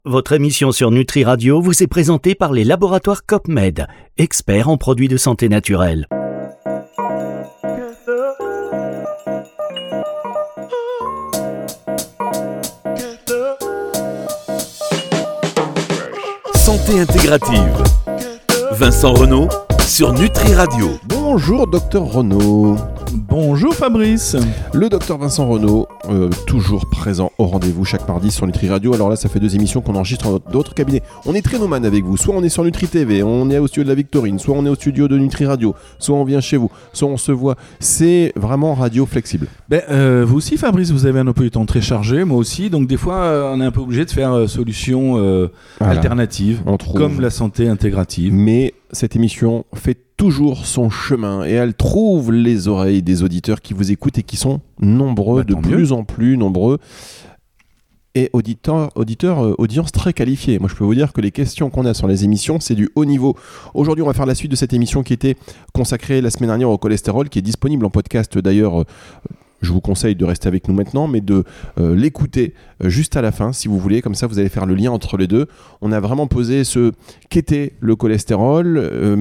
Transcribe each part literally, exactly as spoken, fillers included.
Votre émission sur Nutri Radio vous est présentée par les laboratoires COPMED, experts en produits de santé naturelle. Santé intégrative. Vincent Renaud sur Nutri Radio. Bonjour docteur Renaud. Bonjour Fabrice. Le docteur Vincent Renaud, euh, toujours présent au rendez-vous chaque mardi sur Nutri Radio. Alors là, ça fait deux émissions qu'on enregistre dans d'autres cabinets. On est très nomade avec vous. Soit on est sur Nutri T V, on est au studio de la Victorine, soit on est au studio de Nutri Radio, soit on vient chez vous, soit on se voit. C'est vraiment radio flexible. Ben, euh, vous aussi Fabrice, vous avez un peu du temps très chargé, moi aussi. Donc des fois, euh, on est un peu obligé de faire euh, solutions euh, voilà. alternatives, comme la santé intégrative. Mais cette émission fait toujours son chemin et elle trouve les oreilles des auditeurs qui vous écoutent et qui sont nombreux, bah, de plus mieux. en plus nombreux. Et auditeurs, auditeurs euh, audience très qualifiée. Moi, je peux vous dire que les questions qu'on a sur les émissions, c'est du haut niveau. Aujourd'hui, on va faire la suite de cette émission qui était consacrée la semaine dernière au cholestérol, qui est disponible en podcast d'ailleurs. Euh, Je vous conseille de rester avec nous maintenant, mais de euh, l'écouter euh, juste à la fin, si vous voulez. Comme ça, vous allez faire le lien entre les deux. On a vraiment posé ce qu'était le cholestérol. Euh,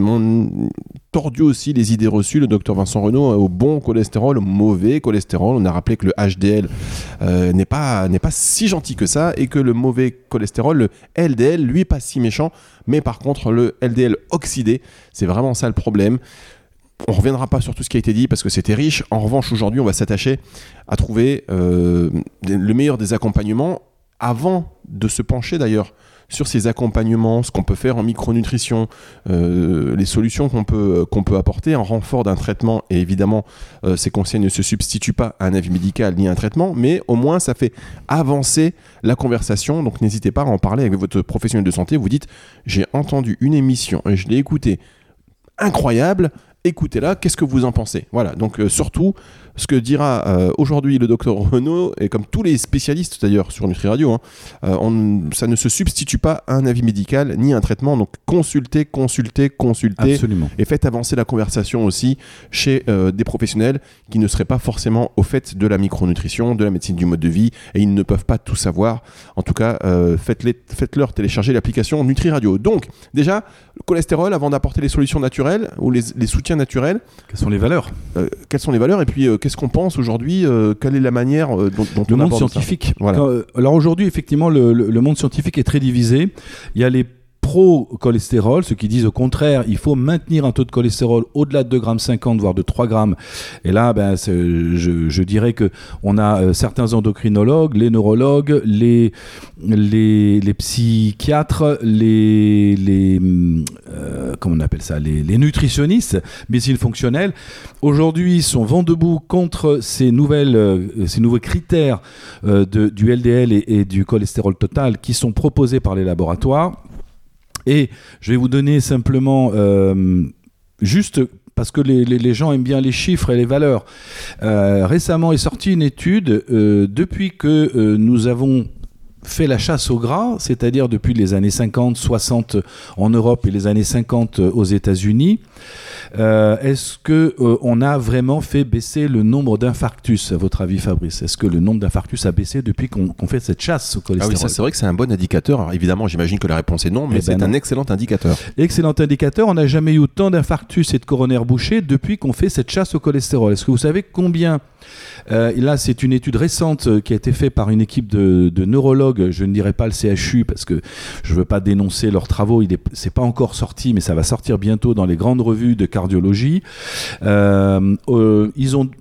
on tordu aussi les idées reçues. Le docteur Vincent Renaud au bon cholestérol, au mauvais cholestérol. On a rappelé que le H D L euh, n'est pas, n'est pas si gentil que ça et que le mauvais cholestérol, le L D L, lui, pas si méchant. Mais par contre, le L D L oxydé, c'est vraiment ça le problème. On ne reviendra pas sur tout ce qui a été dit parce que c'était riche. En revanche, aujourd'hui, on va s'attacher à trouver euh, le meilleur des accompagnements avant de se pencher d'ailleurs sur ces accompagnements, ce qu'on peut faire en micronutrition, euh, les solutions qu'on peut, qu'on peut apporter en renfort d'un traitement. Et évidemment, euh, ces conseils ne se substituent pas à un avis médical ni à un traitement, mais au moins, ça fait avancer la conversation. Donc, n'hésitez pas à en parler avec votre professionnel de santé. Vous dites, j'ai entendu une émission et je l'ai écoutée, incroyable. Écoutez-la, qu'est-ce que vous en pensez ? Voilà, donc euh, surtout, ce que dira euh, aujourd'hui le docteur Renaud, et comme tous les spécialistes d'ailleurs sur Nutri Radio, hein, euh, on, ça ne se substitue pas à un avis médical ni à un traitement, donc consultez, consultez, consultez, Absolument. Et faites avancer la conversation aussi chez euh, des professionnels qui ne seraient pas forcément au fait de la micronutrition, de la médecine du mode de vie, et ils ne peuvent pas tout savoir. En tout cas, euh, faites-les, faites-leur télécharger l'application Nutri Radio. Donc, déjà, le cholestérol, avant d'apporter les solutions naturelles ou les, les soutiens naturels. Quelles sont les valeurs euh, Quelles sont les valeurs et puis euh, qu'est-ce qu'on pense aujourd'hui euh, Quelle est la manière euh, dont, dont le on monde aborde scientifique. ça voilà. Quand, euh, alors aujourd'hui, effectivement, le, le, le monde scientifique est très divisé. Il y a les pro-cholestérol, ceux qui disent au contraire, il faut maintenir un taux de cholestérol au-delà de deux virgule cinquante grammes, voire de trois grammes. Et là, ben, je, je dirais qu'on a euh, certains endocrinologues, les neurologues, les, les, les psychiatres, les, les, euh, comment on appelle ça, les, les nutritionnistes, médecine fonctionnelle, aujourd'hui sont vent debout contre ces, nouvelles, euh, ces nouveaux critères euh, de, du L D L et, et du cholestérol total qui sont proposés par les laboratoires. Et je vais vous donner simplement, euh, juste parce que les, les, les gens aiment bien les chiffres et les valeurs. Euh, récemment est sortie une étude, euh, depuis que euh, nous avons fait la chasse au gras, c'est-à-dire depuis les années cinquante, soixante en Europe et les années cinquante aux États-Unis, euh, est-ce qu'on euh, a vraiment fait baisser le nombre d'infarctus, à votre avis Fabrice ? Est-ce que le nombre d'infarctus a baissé depuis qu'on, qu'on fait cette chasse au cholestérol ? Ah oui, ça c'est vrai que c'est un bon indicateur. Alors, évidemment, j'imagine que la réponse est non, mais eh c'est ben non. un excellent indicateur. Excellent indicateur. On n'a jamais eu autant d'infarctus et de coronaires bouchés depuis qu'on fait cette chasse au cholestérol. Est-ce que vous savez combien euh, là, c'est une étude récente qui a été faite par une équipe de, de neurologues. Je ne dirais pas le C H U parce que je ne veux pas dénoncer leurs travaux. Il est, c'est pas encore sorti, mais ça va sortir bientôt dans les grandes revues de cardiologie. Euh, euh, ils ont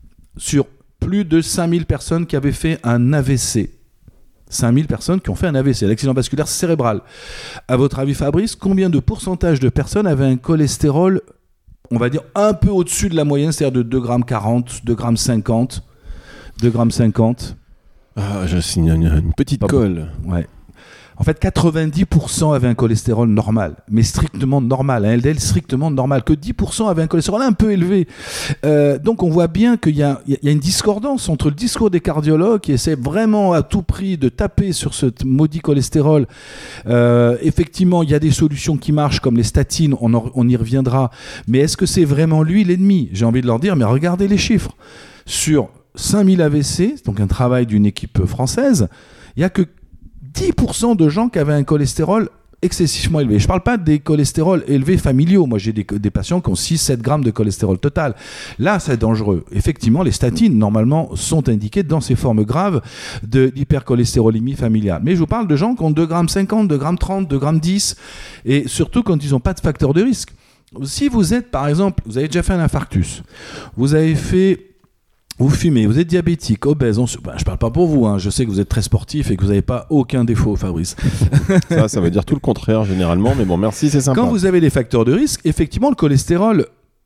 sur plus de cinq mille personnes qui avaient fait un A V C. cinq mille personnes qui ont fait un A V C, l'accident vasculaire cérébral. À votre avis, Fabrice, combien de pourcentage de personnes avaient un cholestérol, on va dire, un peu au-dessus de la moyenne, c'est-à-dire de deux virgule quarante, deux virgule cinquante, deux virgule cinquante Ah, je signe une, une petite Pas colle. Bon. Ouais. En fait, quatre-vingt-dix pour cent avaient un cholestérol normal, mais strictement normal, un L D L strictement normal, que dix pour cent avaient un cholestérol un peu élevé. Euh, donc on voit bien qu'il y a, il y a une discordance entre le discours des cardiologues qui essaient vraiment à tout prix de taper sur ce maudit cholestérol. Euh, effectivement, il y a des solutions qui marchent comme les statines, on, en, on y reviendra, mais est-ce que c'est vraiment lui l'ennemi ? J'ai envie de leur dire, mais regardez les chiffres. Sur cinq mille A V C, donc un travail d'une équipe française, il n'y a que dix pour cent de gens qui avaient un cholestérol excessivement élevé. Je ne parle pas des cholestérols élevés familiaux. Moi, j'ai des, des patients qui ont six à sept grammes de cholestérol total. Là, c'est dangereux. Effectivement, les statines, normalement, sont indiquées dans ces formes graves de, d'hypercholestérolémie familiale. Mais je vous parle de gens qui ont deux virgule cinquante grammes, deux virgule trente grammes, deux virgule dix et surtout quand ils n'ont pas de facteur de risque. Si vous êtes, par exemple, vous avez déjà fait un infarctus, vous avez fait... Vous fumez, vous êtes diabétique, obèse, on... ben, je parle pas pour vous, hein. Je sais que vous êtes très sportif et que vous n'avez pas aucun défaut, Fabrice. Ça, ça veut dire tout le contraire généralement, mais bon, merci, c'est sympa. Quand vous avez des facteurs de risque, effectivement, le cholestérol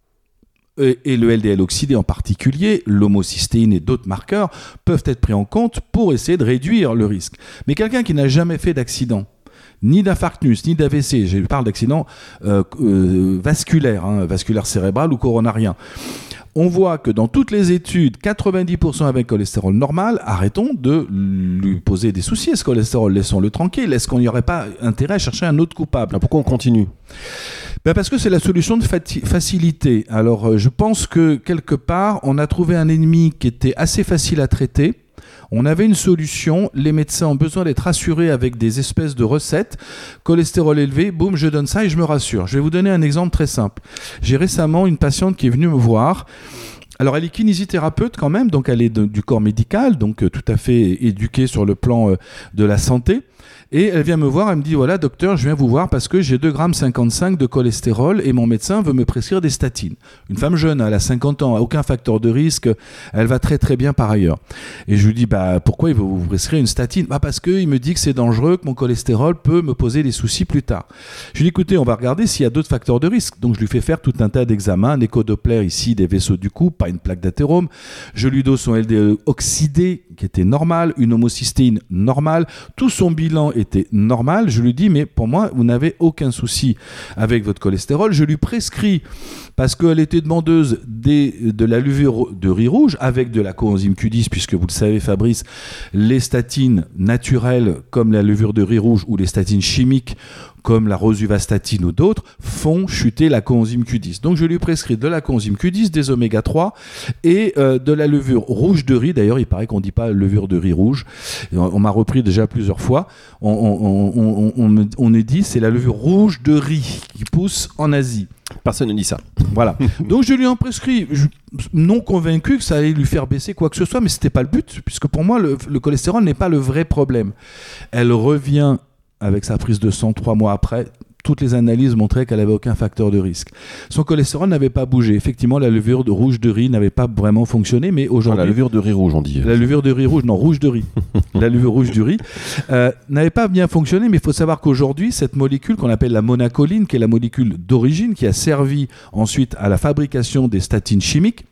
et, et le L D L oxydé en particulier, l'homocystéine et d'autres marqueurs peuvent être pris en compte pour essayer de réduire le risque. Mais quelqu'un qui n'a jamais fait d'accident, ni d'infarctus, ni d'A V C, je parle d'accident euh, euh, vasculaire, hein, vasculaire cérébral ou coronarien, on voit que dans toutes les études, quatre-vingt-dix pour cent avec cholestérol normal, arrêtons de lui poser des soucis à ce cholestérol, laissons-le tranquille. Est-ce qu'on n'y aurait pas intérêt à chercher un autre coupable ? Alors pourquoi on continue ? Ben parce que c'est la solution de fati- facilité. Alors euh, je pense que quelque part, on a trouvé un ennemi qui était assez facile à traiter. On avait une solution, les médecins ont besoin d'être rassurés avec des espèces de recettes. Cholestérol élevé, boum, je donne ça et je me rassure. Je vais vous donner un exemple très simple. J'ai récemment une patiente qui est venue me voir. Alors elle est kinésithérapeute quand même, donc elle est de, du corps médical, donc euh, tout à fait éduquée sur le plan euh, de la santé. Et elle vient me voir, elle me dit, voilà docteur, je viens vous voir parce que j'ai deux virgule cinquante-cinq grammes de cholestérol et mon médecin veut me prescrire des statines. Une femme jeune, elle a cinquante ans, aucun facteur de risque, elle va très très bien par ailleurs. Et je lui dis, bah, pourquoi il veut vous prescrire une statine ? Bah, parce qu'il me dit que c'est dangereux, que mon cholestérol peut me poser des soucis plus tard. Je lui dis, écoutez, on va regarder s'il y a d'autres facteurs de risque. Donc je lui fais faire tout un tas d'examens, un écho-doppler ici des vaisseaux du cou, pas une plaque d'athérome. Je lui dose son L D L oxydé qui était normal, une homocystéine normale, tout son bilan était normal. Je lui dis, mais pour moi, vous n'avez aucun souci avec votre cholestérol. Je lui prescris, parce qu'elle était demandeuse des, de la levure de riz rouge avec de la coenzyme Q dix, puisque vous le savez, Fabrice, les statines naturelles comme la levure de riz rouge ou les statines chimiques comme la rosuvastatine ou d'autres, font chuter la coenzyme Q dix. Donc je lui prescris de la coenzyme Q dix, des oméga trois et euh, de la levure rouge de riz. D'ailleurs, il paraît qu'on ne dit pas levure de riz rouge. On, on m'a repris déjà plusieurs fois. On, on, on, on, on, on me dit c'est la levure rouge de riz qui pousse en Asie. Personne ne dit ça. Voilà. Donc je lui en prescris, je, non convaincu que ça allait lui faire baisser quoi que ce soit, mais ce n'était pas le but, puisque pour moi, le, le cholestérol n'est pas le vrai problème. Elle revient avec sa prise de sang trois mois après. Toutes les analyses montraient qu'elle n'avait aucun facteur de risque. Son cholestérol n'avait pas bougé. Effectivement, la levure de rouge de riz n'avait pas vraiment fonctionné, mais aujourd'hui... Ah, la levure de riz rouge, on dit. La levure de riz rouge, non, rouge de riz. La levure rouge du riz euh, n'avait pas bien fonctionné, mais il faut savoir qu'aujourd'hui, cette molécule qu'on appelle la monacoline, qui est la molécule d'origine, qui a servi ensuite à la fabrication des statines chimiques,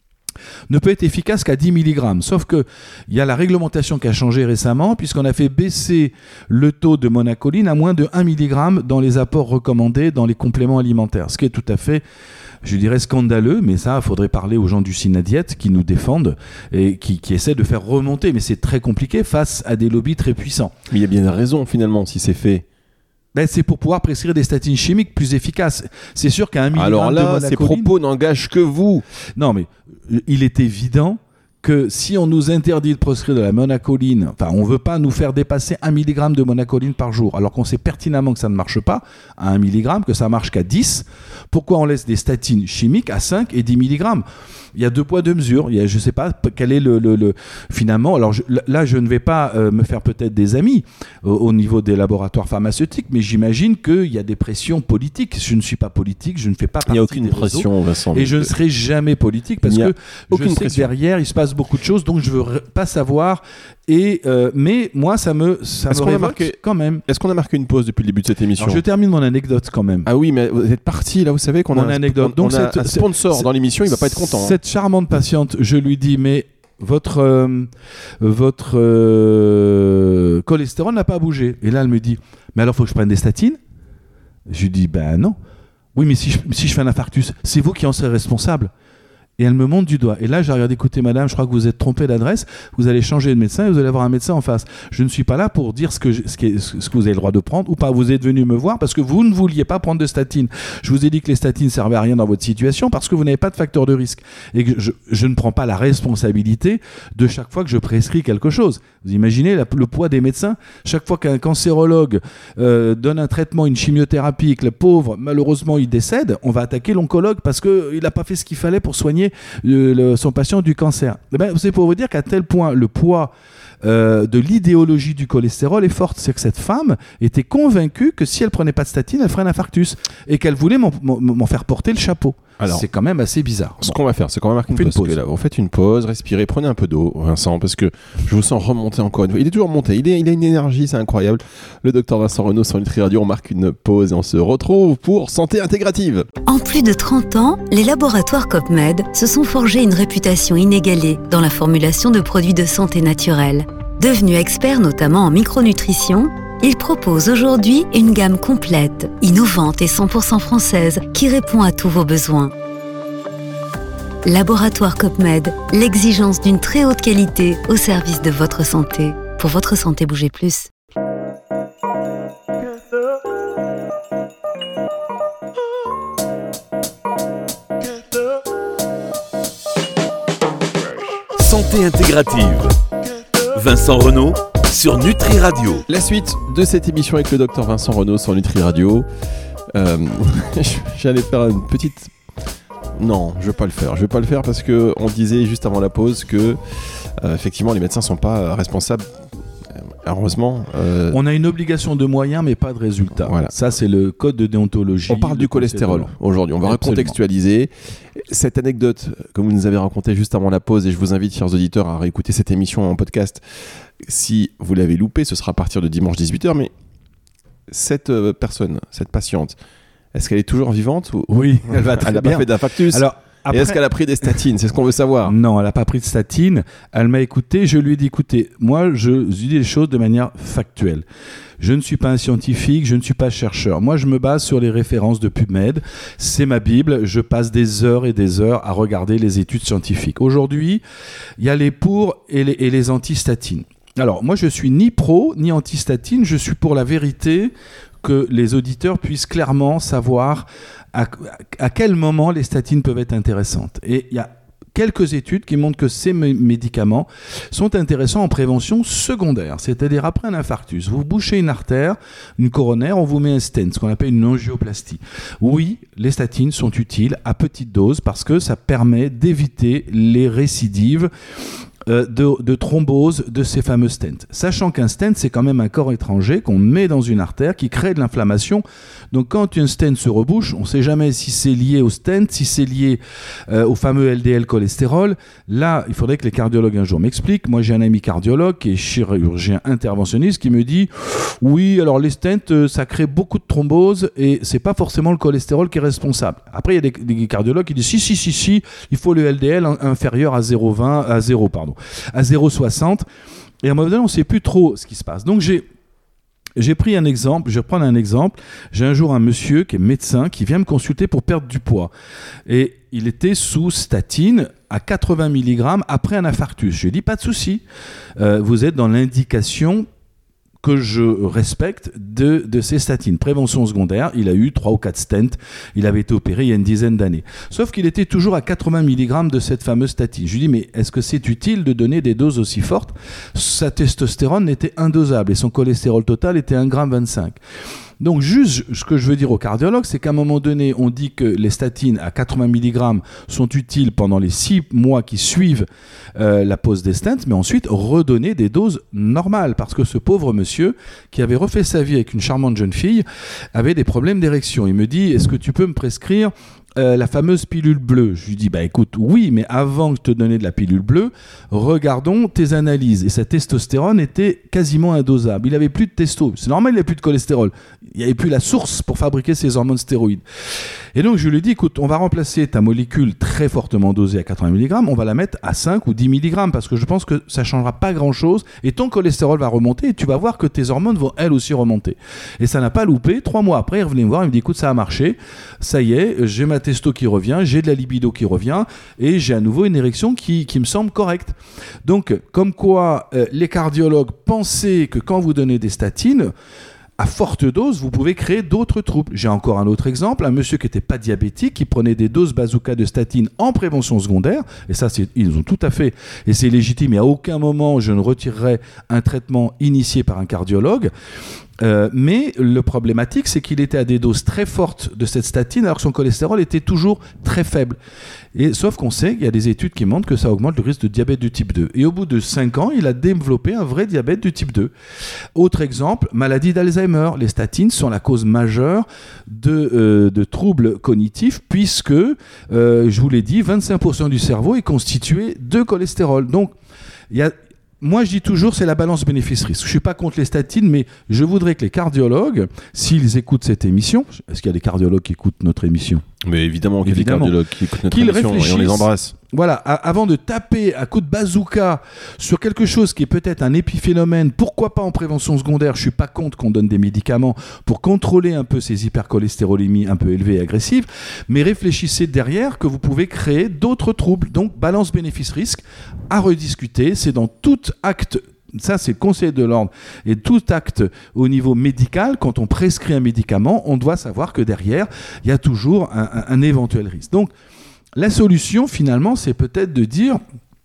ne peut être efficace qu'à dix milligrammes. Sauf qu'il y a la réglementation qui a changé récemment, puisqu'on a fait baisser le taux de monacoline à moins de un milligramme dans les apports recommandés dans les compléments alimentaires. Ce qui est tout à fait, je dirais, scandaleux, mais ça, il faudrait parler aux gens du Synadiète qui nous défendent et qui, qui essaient de faire remonter. Mais c'est très compliqué face à des lobbies très puissants. Mais il y a bien raison, finalement, si c'est fait. Ben, c'est pour pouvoir prescrire des statines chimiques plus efficaces. C'est sûr qu'à un milligramme Alors là, de monacoline... ces propos n'engagent que vous. Non, mais il est évident que si on nous interdit de prescrire de la monacoline, enfin, on ne veut pas nous faire dépasser un milligramme de monacoline par jour, alors qu'on sait pertinemment que ça ne marche pas à un milligramme, que ça marche qu'à dix, pourquoi on laisse des statines chimiques à cinq et dix milligrammes ? Il y a deux poids, deux mesures. Il y a, je ne sais pas quel est le, le, le finalement. Alors je, là, je ne vais pas euh, me faire peut-être des amis euh, au niveau des laboratoires pharmaceutiques, mais j'imagine qu'il y a des pressions politiques. Je ne suis pas politique, je ne fais pas partie Il n'y a aucune des pression, réseaux, Vincent. et je ne serai jamais politique parce que je sais pression. que derrière il se passe beaucoup de choses, donc je ne veux pas savoir. Et euh, mais moi, ça me ça Est-ce me qu'on a révolte marqué... quand même. Est-ce qu'on a marqué une pause depuis le début de cette émission ? Alors, je termine mon anecdote quand même. Ah oui, mais vous êtes parti là, vous savez qu'on mon a un, anecdote. on, Donc on a cette, un sponsor cette, dans l'émission, il va pas être content. Cette hein. charmante patiente, je lui dis, mais votre euh, votre euh, cholestérol n'a pas bougé. Et là, elle me dit, mais alors, faut que je prenne des statines ? Je lui dis, ben non. Oui, mais si je, si je fais un infarctus, c'est vous qui en serez responsable. Et elle me montre du doigt. Et là, j'ai regardé, écoutez, madame, je crois que vous êtes trompée d'adresse. Vous allez changer de médecin et vous allez avoir un médecin en face. Je ne suis pas là pour dire ce que, je, ce, qui est, ce que vous avez le droit de prendre ou pas. Vous êtes venu me voir parce que vous ne vouliez pas prendre de statine. Je vous ai dit que les statines ne servaient à rien dans votre situation parce que vous n'avez pas de facteur de risque. Et que je, je ne prends pas la responsabilité de chaque fois que je prescris quelque chose. Vous imaginez la, le poids des médecins? Chaque fois qu'un cancérologue euh, donne un traitement, une chimiothérapie, et que le pauvre, malheureusement, il décède, on va attaquer l'oncologue parce qu'il n'a pas fait ce qu'il fallait pour soigner euh, le, son patient du cancer. Eh ben, c'est pour vous dire qu'à tel point, le poids Euh, de l'idéologie du cholestérol est forte. C'est que cette femme était convaincue que si elle prenait pas de statine, elle ferait un infarctus et qu'elle voulait m'en, m'en faire porter le chapeau. Alors, c'est quand même assez bizarre. Ce bon. qu'on va faire, c'est qu'on va marquer une, une pause. Là, vous faites une pause, respirez, prenez un peu d'eau, Vincent, parce que je vous sens remonter encore une fois. Il est toujours monté, il, est, il a une énergie, c'est incroyable. Le docteur Vincent Renaud sur Nutri Radio, on marque une pause et on se retrouve pour Santé Intégrative. En plus de trente ans, les laboratoires CopMed se sont forgés une réputation inégalée dans la formulation de produits de santé naturelle. Devenus experts notamment en micronutrition, ils proposent aujourd'hui une gamme complète, innovante et cent pour cent française qui répond à tous vos besoins. Laboratoire CopMed, l'exigence d'une très haute qualité au service de votre santé. Pour votre santé, bougez plus. Santé intégrative. Vincent Renaud sur Nutri Radio. La suite de cette émission avec le docteur Vincent Renaud sur Nutri Radio. Euh, j'allais faire une petite... Non, je vais pas le faire. Je vais pas le faire parce que on disait juste avant la pause que euh, effectivement les médecins sont pas euh, responsables. Heureusement, euh... on a une obligation de moyens mais pas de résultats. Voilà. Ça c'est le code de déontologie. On parle du cholestérol aujourd'hui. On va Absolument. recontextualiser cette anecdote que vous nous avez racontée juste avant la pause et je vous invite, chers auditeurs, à réécouter cette émission en podcast. Si vous l'avez loupé, ce sera à partir de dimanche dix-huit heures. Mais cette euh, personne, cette patiente, est-ce qu'elle est toujours vivante ou... Oui, elle va très elle bien. Elle n'a pas fait d'infarctus. Alors, Après... Et est-ce qu'elle a pris des statines? C'est ce qu'on veut savoir. Non, elle n'a pas pris de statines. Elle m'a écouté. Je lui ai dit, écoutez, moi, je dis les choses de manière factuelle. Je ne suis pas un scientifique, je ne suis pas chercheur. Moi, je me base sur les références de PubMed. C'est ma Bible. Je passe des heures et des heures à regarder les études scientifiques. Aujourd'hui, il y a les pour et les, et les anti-statines. Alors, moi, je suis ni pro, ni anti-statine. Je suis pour la vérité, que les auditeurs puissent clairement savoir à, à quel moment les statines peuvent être intéressantes. Et il y a quelques études qui montrent que ces m- médicaments sont intéressants en prévention secondaire, c'est-à-dire après un infarctus. Vous bouchez une artère, une coronaire, on vous met un stent, ce qu'on appelle une angioplastie. Oui, les statines sont utiles à petite dose parce que ça permet d'éviter les récidives De, de thrombose de ces fameux stents. Sachant qu'un stent, c'est quand même un corps étranger qu'on met dans une artère qui crée de l'inflammation. Donc quand une stent se rebouche, on ne sait jamais si c'est lié au stent, si c'est lié euh, au fameux L D L cholestérol. Là, il faudrait que les cardiologues un jour m'expliquent. Moi, j'ai un ami cardiologue qui est chirurgien interventionniste qui me dit « Oui, alors les stents, euh, ça crée beaucoup de thrombose et c'est pas forcément le cholestérol qui est responsable. » Après, il y a des, des cardiologues qui disent « Si, si, si, si, il faut le L D L inférieur à zéro virgule vingt, à zéro, pardon. à zéro virgule soixante, et à un moment donné, on ne sait plus trop ce qui se passe. Donc, j'ai, j'ai pris un exemple, je vais prendre un exemple. J'ai un jour un monsieur qui est médecin qui vient me consulter pour perdre du poids. Et il était sous statine à quatre-vingts milligrammes après un infarctus. Je lui ai dit, pas de souci, euh, vous êtes dans l'indication que je respecte de, de ces statines. Prévention secondaire, il a eu trois ou quatre stents, il avait été opéré il y a une dizaine d'années. Sauf qu'il était toujours à quatre-vingts milligrammes de cette fameuse statine. Je lui dis, mais est-ce que c'est utile de donner des doses aussi fortes? Sa testostérone était indosable et son cholestérol total était un virgule vingt-cinq grammes. Donc juste ce que je veux dire aux cardiologues, c'est qu'à un moment donné, on dit que les statines à quatre-vingts milligrammes sont utiles pendant les six mois qui suivent euh, la pose des stents, mais ensuite redonner des doses normales, parce que ce pauvre monsieur, qui avait refait sa vie avec une charmante jeune fille, avait des problèmes d'érection. Il me dit, est-ce que tu peux me prescrire Euh, la fameuse pilule bleue? Je lui dis, bah écoute, oui, mais avant de te donner de la pilule bleue, regardons tes analyses. Et sa testostérone était quasiment indosable. Il n'avait plus de testo. C'est normal, il n'avait plus de cholestérol. Il n'y avait plus la source pour fabriquer ces hormones stéroïdes. Et donc, je lui dis, écoute, on va remplacer ta molécule très fortement dosée à quatre-vingts milligrammes, on va la mettre à cinq ou dix milligrammes, parce que je pense que ça ne changera pas grand-chose, et ton cholestérol va remonter, et tu vas voir que tes hormones vont elles aussi remonter. Et ça n'a pas loupé. Trois mois après, il revenait me voir, il me dit, écoute, ça a marché, ça y est, j'ai ma testo qui revient, j'ai de la libido qui revient et j'ai à nouveau une érection qui, qui me semble correcte. Donc, comme quoi euh, les cardiologues pensaient que quand vous donnez des statines, à forte dose, vous pouvez créer d'autres troubles. J'ai encore un autre exemple, un monsieur qui n'était pas diabétique, qui prenait des doses bazooka de statine en prévention secondaire, et ça, c'est, ils ont tout à fait, et c'est légitime, et à aucun moment je ne retirerai un traitement initié par un cardiologue. Euh, mais le problématique, c'est qu'il était à des doses très fortes de cette statine alors que son cholestérol était toujours très faible. Et, sauf qu'on sait qu'il y a des études qui montrent que ça augmente le risque de diabète du type deux. Et au bout de cinq ans, il a développé un vrai diabète du type deux. Autre exemple, maladie d'Alzheimer. Les statines sont la cause majeure de, euh, de troubles cognitifs puisque, euh, je vous l'ai dit, vingt-cinq pour cent du cerveau est constitué de cholestérol. Donc, il y a... Moi, je dis toujours, c'est la balance bénéfice-risque. Je ne suis pas contre les statines, mais je voudrais que les cardiologues, s'ils écoutent cette émission, est-ce qu'il y a des cardiologues qui écoutent notre émission ? Mais évidemment qu'il y a des cardiologues qui écoutent notre qu'ils émission et on les embrasse. Voilà, à, avant de taper à coups de bazooka sur quelque chose qui est peut-être un épiphénomène, pourquoi pas en prévention secondaire, je ne suis pas contre qu'on donne des médicaments pour contrôler un peu ces hypercholestérolémies un peu élevées et agressives, mais réfléchissez derrière que vous pouvez créer d'autres troubles. Donc, balance bénéfice-risque à rediscuter, c'est dans tout acte. Ça, c'est le conseil de l'ordre. Et tout acte au niveau médical, quand on prescrit un médicament, on doit savoir que derrière, il y a toujours un, un, un éventuel risque. Donc, la solution, finalement, c'est peut-être de dire,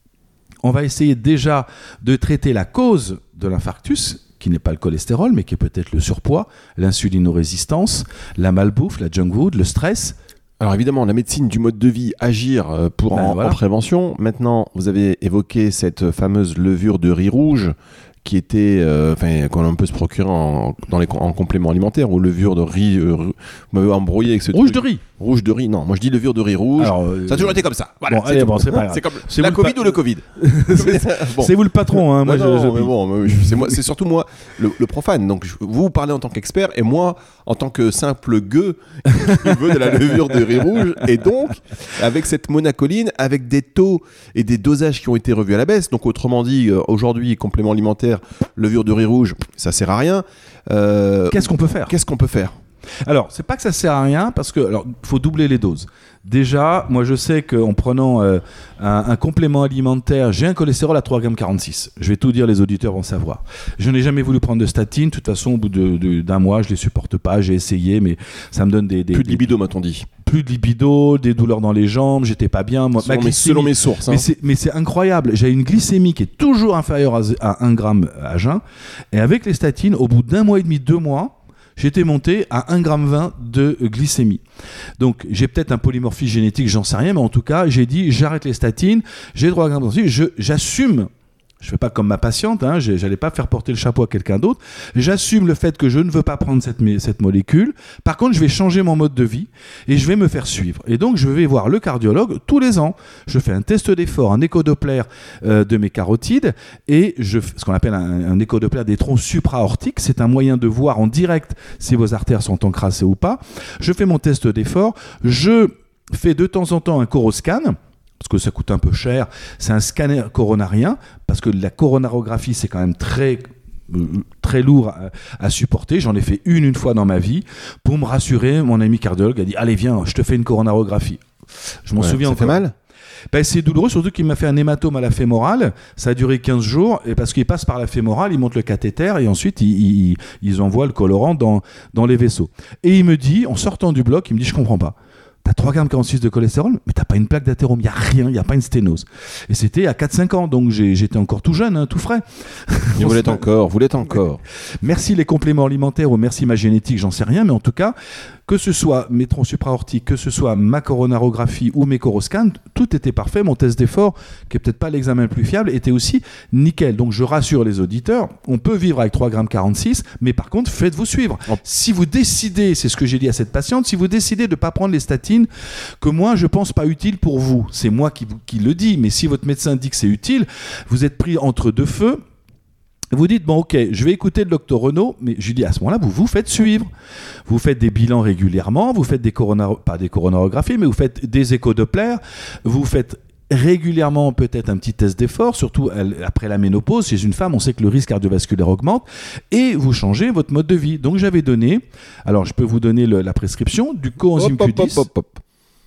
on va essayer déjà de traiter la cause de l'infarctus, qui n'est pas le cholestérol, mais qui est peut-être le surpoids, l'insulinorésistance, la malbouffe, la junk food, le stress. Alors évidemment, la médecine du mode de vie, agir pour ben en, voilà. en prévention. Maintenant, vous avez évoqué cette fameuse levure de riz rouge qui était, euh, enfin, qu'on peut se procurer en, dans les, en complément alimentaire, ou levure de riz, euh, vous m'avez embrouillé avec ce rouge truc. de riz. Rouge de riz, non, moi je dis levure de riz rouge. Alors, euh, ça a toujours été comme ça. Voilà, bon, allez, bon, c'est pas grave. C'est comme c'est la Covid pa- ou le Covid. c'est, bon. c'est vous le patron, hein. Moi, non, je, non, je... mais bon, c'est, moi, c'est surtout moi, le, le profane. Donc je, vous parlez en tant qu'expert et moi en tant que simple gueux qui veut de la levure de riz rouge. Et donc, avec cette monacoline, avec des taux et des dosages qui ont été revus à la baisse. Donc autrement dit, euh, aujourd'hui, complément alimentaire, levure de riz rouge, ça sert à rien. Euh, Qu'est-ce qu'on peut faire ? Qu'est-ce qu'on peut faire ? Alors, c'est pas que ça sert à rien, parce que alors faut doubler les doses. Déjà, moi je sais qu'en prenant euh, un, un complément alimentaire, j'ai un cholestérol à trois virgule quarante-six. Je vais tout dire, les auditeurs vont savoir. Je n'ai jamais voulu prendre de statine. De toute façon, au bout de, de, d'un mois, je les supporte pas. J'ai essayé, mais ça me donne des, des plus de libido, des, m'a-t-on dit. Plus de libido, des douleurs dans les jambes. J'étais pas bien. Moi, selon, mes, selon mes sources. Hein. Mais, c'est, mais c'est incroyable. J'ai une glycémie qui est toujours inférieure à, à un gramme à jeun, et avec les statines, au bout d'un mois et demi, deux mois. J'étais monté à un virgule vingt gramme de glycémie. Donc, j'ai peut-être un polymorphisme génétique, j'en sais rien, mais en tout cas, j'ai dit, j'arrête les statines, j'ai droit à un gramme de je, j'assume. Je ne fais pas comme ma patiente, hein, je n'allais pas faire porter le chapeau à quelqu'un d'autre. J'assume le fait que je ne veux pas prendre cette, cette molécule. Par contre, je vais changer mon mode de vie et je vais me faire suivre. Et donc, je vais voir le cardiologue tous les ans. Je fais un test d'effort, un échodoppler euh, de mes carotides et je, ce qu'on appelle un, un échodoppler des troncs supra-aortiques. C'est un moyen de voir en direct si vos artères sont encrassées ou pas. Je fais mon test d'effort. Je fais de temps en temps un coroscan, parce que ça coûte un peu cher. C'est un scanner coronarien, parce que la coronarographie, c'est quand même très, euh, très lourd à, à supporter. J'en ai fait une une fois dans ma vie. Pour me rassurer, mon ami cardiologue a dit « Allez, viens, je te fais une coronarographie ». Je m'en ouais, souviens ça encore. Ça fait mal ? Ben, c'est douloureux, surtout qu'il m'a fait un hématome à la fémorale. Ça a duré quinze jours, et parce qu'il passe par la fémorale, il monte le cathéter, et ensuite, ils, ils, ils envoient le colorant dans, dans les vaisseaux. Et il me dit, en sortant du bloc, il me dit « Je comprends pas. T'as trois virgule quarante-six de cholestérol, mais t'as pas une plaque d'athérome, il n'y a rien, il n'y a pas une sténose. » Et c'était à quatre cinq ans, donc j'ai, j'étais encore tout jeune, hein, tout frais. Et vous l'êtes encore, vous l'êtes encore. Merci les compléments alimentaires ou merci ma génétique, j'en sais rien, mais en tout cas, que ce soit mes troncs supraortiques, que ce soit ma coronarographie ou mes coroscans, tout était parfait. Mon test d'effort, qui est peut-être pas l'examen le plus fiable, était aussi nickel. Donc je rassure les auditeurs, on peut vivre avec trois virgule quarante-six, mais par contre, faites-vous suivre. Oh. Si vous décidez, c'est ce que j'ai dit à cette patiente, si vous décidez de ne pas prendre les statines, que moi je pense pas utile pour vous, c'est moi qui, qui le dis, mais si votre médecin dit que c'est utile, vous êtes pris entre deux feux. Vous dites, bon ok, je vais écouter le docteur Renaud, mais je lui dis à ce moment-là, vous vous faites suivre. Vous faites des bilans régulièrement, vous faites des coronaro- pas des coronarographies, mais vous faites des échodoppler, vous faites régulièrement peut-être un petit test d'effort, surtout après la ménopause. Chez une femme, on sait que le risque cardiovasculaire augmente, et vous changez votre mode de vie. Donc j'avais donné, alors je peux vous donner le, la prescription du coenzyme Q dix. Hop, hop, hop, hop.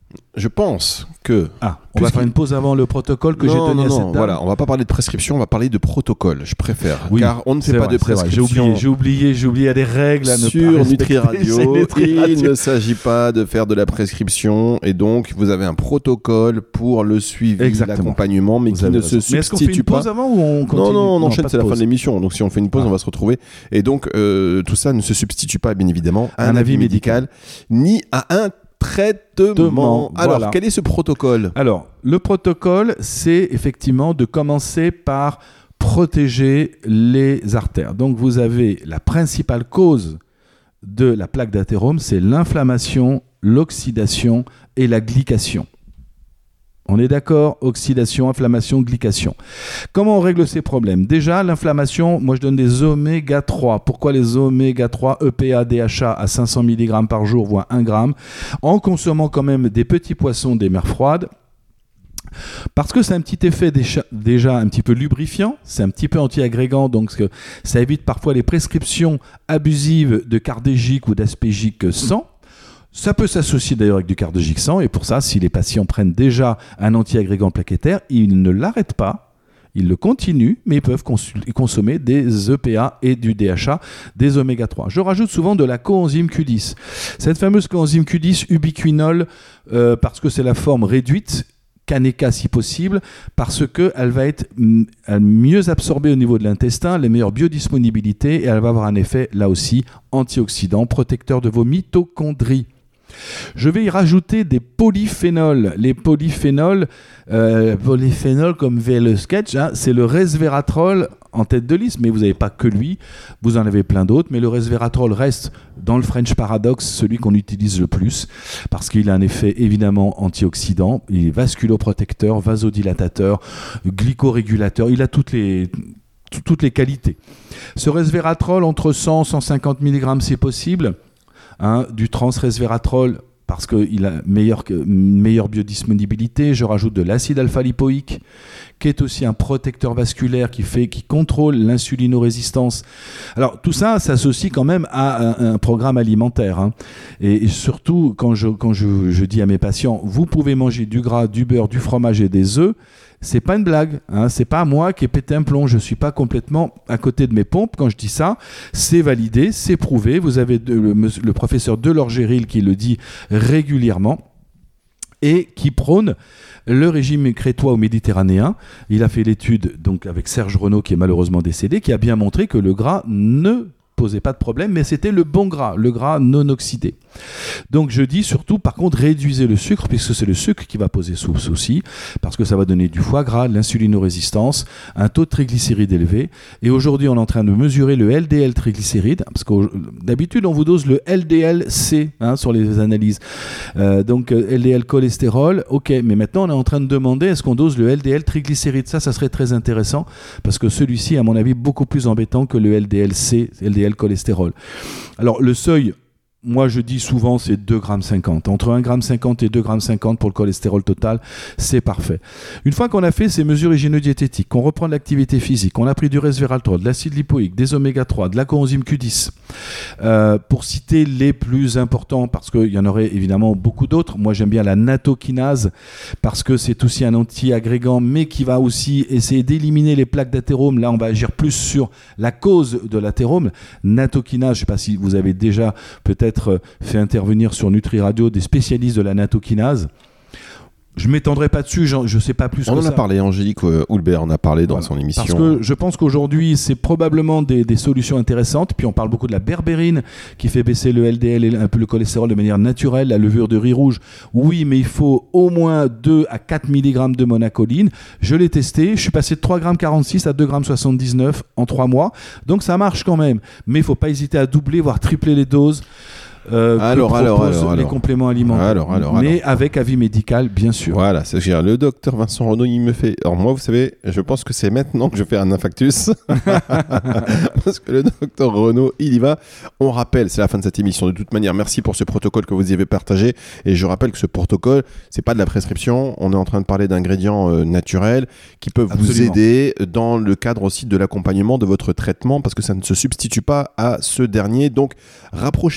Je pense que... Ah, on va faire une pause avant le protocole que non, j'ai donné non, à non, cette dame. Voilà, on va pas parler de prescription, on va parler de protocole, je préfère. Oui, car on ne fait c'est pas vrai, de prescription. J'ai oublié, j'ai oublié, j'ai oublié, il y a des règles à ne sur pas Nutri Radio, Nutri il Radio. ne s'agit pas de faire de la prescription et donc vous avez un protocole pour le suivi, Exactement. l'accompagnement, mais Vous qui avez ne raison. se Mais est-ce qu'on fait substitue une pause pas. avant ou on continue? Non, non, on enchaîne, pas c'est de la fin pause. de l'émission. Donc si on fait une pause, Ah. on va se retrouver. Et donc euh, tout ça ne se substitue pas, bien évidemment, à un, Un avis, avis médical, ni à un traitement. Traitement, Alors, voilà. quel est ce protocole? Alors, le protocole, c'est effectivement de commencer par protéger les artères. Donc, vous avez la principale cause de la plaque d'athérome, c'est l'inflammation, l'oxydation et la glycation. On est d'accord? Oxydation, inflammation, glycation. Comment on règle ces problèmes? Déjà, l'inflammation, moi je donne des oméga trois. Pourquoi les oméga trois? E P A, D H A à cinq cents milligrammes par jour, voire un gramme, en consommant quand même des petits poissons des mers froides. Parce que c'est un petit effet déjà, déjà un petit peu lubrifiant, c'est un petit peu anti-agrégant, donc ça évite parfois les prescriptions abusives de cardégique ou d'aspégique sang. Ça peut s'associer d'ailleurs avec du cardégique sang, et pour ça, si les patients prennent déjà un anti-agrégant plaquettaire, ils ne l'arrêtent pas, ils le continuent, mais ils peuvent cons- consommer des E P A et du D H A, des oméga trois. Je rajoute souvent de la coenzyme Q dix. Cette fameuse coenzyme Q dix, ubiquinol, euh, parce que c'est la forme réduite, Caneca si possible, parce qu'elle va être m- mieux absorbée au niveau de l'intestin, les meilleures biodisponibilités, et elle va avoir un effet, là aussi, antioxydant, protecteur de vos mitochondries. Je vais y rajouter des polyphénols. Les polyphénols, euh, polyphénols comme V L E Sketch, hein, c'est le resveratrol en tête de liste, mais vous n'avez pas que lui, vous en avez plein d'autres, mais le resveratrol reste dans le French Paradox celui qu'on utilise le plus, parce qu'il a un effet évidemment antioxydant, il est vasculoprotecteur, vasodilatateur, glycorégulateur, il a toutes les... toutes les qualités. Ce resveratrol, entre cent et cent cinquante milligrammes si possible, hein, du transresveratrol, parce qu'il a meilleure, meilleure biodisponibilité. Je rajoute de l'acide alpha-lipoïque, qui est aussi un protecteur vasculaire qui, fait, qui contrôle l'insulinorésistance. Alors, tout ça s'associe quand même à un, un programme alimentaire. Hein. Et, et surtout, quand, je, quand je, je dis à mes patients, vous pouvez manger du gras, du beurre, du fromage et des œufs, c'est pas une blague, hein. C'est pas moi qui ai pété un plomb, je suis pas complètement à côté de mes pompes quand je dis ça, c'est validé, c'est prouvé, vous avez de, le, le professeur Delorgéril qui le dit régulièrement et qui prône le régime crétois ou méditerranéen. Il a fait l'étude donc avec Serge Renaud qui est malheureusement décédé, qui a bien montré que le gras ne posait pas de problème, mais c'était le bon gras, le gras non oxydé. Donc je dis surtout, par contre, réduisez le sucre, puisque c'est le sucre qui va poser souci, parce que ça va donner du foie gras, de l'insulinorésistance, un taux de triglycérides élevé. Et aujourd'hui, on est en train de mesurer le L D L triglycérides, parce que d'habitude, on vous dose le L D L C hein, sur les analyses. Euh, donc L D L cholestérol, ok, mais maintenant, on est en train de demander est-ce qu'on dose le L D L triglycérides. Ça, ça serait très intéressant, parce que celui-ci, à mon avis, beaucoup plus embêtant que le L D L C, L D L cholestérol. Alors, le seuil, moi je dis souvent c'est deux virgule cinquante grammes. Entre un virgule cinquante et deux virgule cinquante pour le cholestérol total, c'est parfait. Une fois qu'on a fait ces mesures hygiéno-diététiques, qu'on reprend de l'activité physique, qu'on a pris du resveratrol, de l'acide lipoïque, des oméga trois, de la coenzyme Q dix, euh, pour citer les plus importants, parce qu'il y en aurait évidemment beaucoup d'autres, moi j'aime bien la nattokinase, parce que c'est aussi un anti-agrégant, mais qui va aussi essayer d'éliminer les plaques d'athérome. Là on va agir plus sur la cause de l'athérome. Nattokinase, je ne sais pas si vous avez déjà peut-être fait intervenir sur Nutri Radio des spécialistes de la nattokinase. Je ne m'étendrai pas dessus, je ne sais pas plus on que en ça. a parlé, Angélique Houlbert en a parlé dans Voilà. son émission. Parce que je pense qu'aujourd'hui, c'est probablement des, des solutions intéressantes. Puis on parle beaucoup de la berbérine qui fait baisser le L D L et un peu le cholestérol de manière naturelle, la levure de riz rouge. Oui, mais il faut au moins deux à quatre milligrammes de monacoline. Je l'ai testé, je suis passé de trois virgule quarante-six grammes à deux virgule soixante-dix-neuf grammes en trois mois. Donc ça marche quand même. Mais il ne faut pas hésiter à doubler, voire tripler les doses. Euh, alors, que alors, proposent alors, les alors. compléments alimentaires, Alors, alors, mais avec avis médical, bien sûr. Voilà, c'est dire le docteur Vincent Renaud, il me fait. Alors moi, vous savez, je pense que c'est maintenant que je fais un infarctus, parce que le docteur Renaud, il y va. On rappelle, c'est la fin de cette émission. De toute manière, merci pour ce protocole que vous y avez partagé. Et je rappelle que ce protocole, c'est pas de la prescription. On est en train de parler d'ingrédients euh, naturels qui peuvent Absolument. vous aider dans le cadre aussi de l'accompagnement de votre traitement, parce que ça ne se substitue pas à ce dernier. Donc, rapprochez-vous vraiment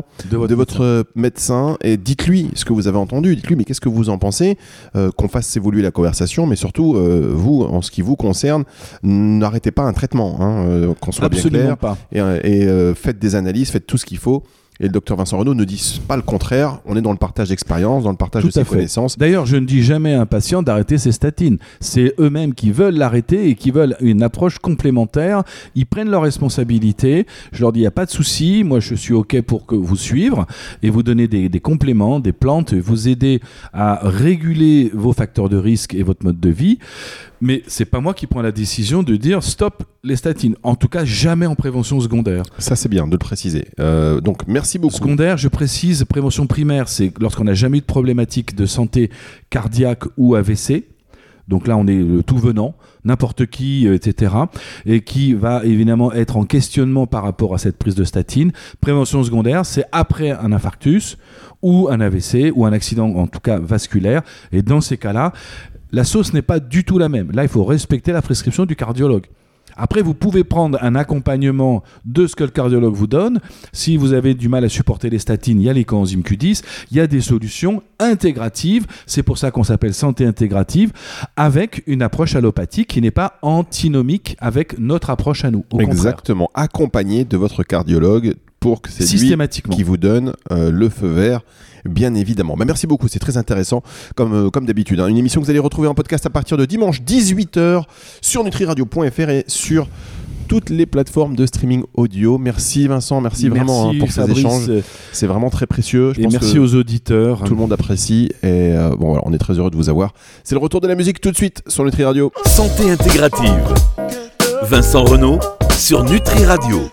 constamment de votre, de votre médecin et dites-lui ce que vous avez entendu. Dites-lui, mais qu'est-ce que vous en pensez, euh, qu'on fasse évoluer la conversation, mais surtout, euh, vous, en ce qui vous concerne, n'arrêtez pas un traitement, hein, euh, qu'on soit Absolument bien clair. pas. Et, et euh, faites des analyses, faites tout ce qu'il faut. Et le docteur Vincent Renaud ne dit pas le contraire. On est dans le partage d'expérience, dans le partage Tout de ses à fait. connaissances. D'ailleurs, je ne dis jamais à un patient d'arrêter ses statines. C'est eux-mêmes qui veulent l'arrêter et qui veulent une approche complémentaire. Ils prennent leurs responsabilités. Je leur dis, il n'y a pas de souci. Moi, je suis OK pour que vous suivre et vous donner des, des compléments, des plantes, vous aider à réguler vos facteurs de risque et votre mode de vie. Mais c'est pas moi qui prends la décision de dire stop les statines. En tout cas, jamais en prévention secondaire. Ça, c'est bien de le préciser. Euh, donc, merci beaucoup. Secondaire, je précise, prévention primaire, c'est lorsqu'on n'a jamais eu de problématique de santé cardiaque ou A V C. Donc là, on est le tout venant, n'importe qui, et cetera. Et qui va évidemment être en questionnement par rapport à cette prise de statine. Prévention secondaire, c'est après un infarctus ou un A V C ou un accident, en tout cas vasculaire. Et dans ces cas-là, la sauce n'est pas du tout la même. Là, il faut respecter la prescription du cardiologue. Après, vous pouvez prendre un accompagnement de ce que le cardiologue vous donne. Si vous avez du mal à supporter les statines, il y a les coenzymes Q dix. Il y a des solutions intégratives. C'est pour ça qu'on s'appelle santé intégrative, avec une approche allopathique qui n'est pas antinomique avec notre approche à nous. Au Exactement. contraire. Accompagné de votre cardiologue pour que c'est lui qui vous donne euh, le feu vert, bien évidemment. Bah, merci beaucoup, c'est très intéressant, comme, euh, comme d'habitude. Hein. Une émission que vous allez retrouver en podcast à partir de dimanche dix-huit heures sur nutri radio point f r et sur toutes les plateformes de streaming audio. Merci Vincent, merci, merci vraiment hein, pour Fabrice, ces échanges. C'est vraiment très précieux. Je et pense merci que aux auditeurs. Tout le monde apprécie et euh, bon, voilà, on est très heureux de vous avoir. C'est le retour de la musique tout de suite sur Nutri Radio. Santé intégrative. Vincent Renaud sur Nutri Radio.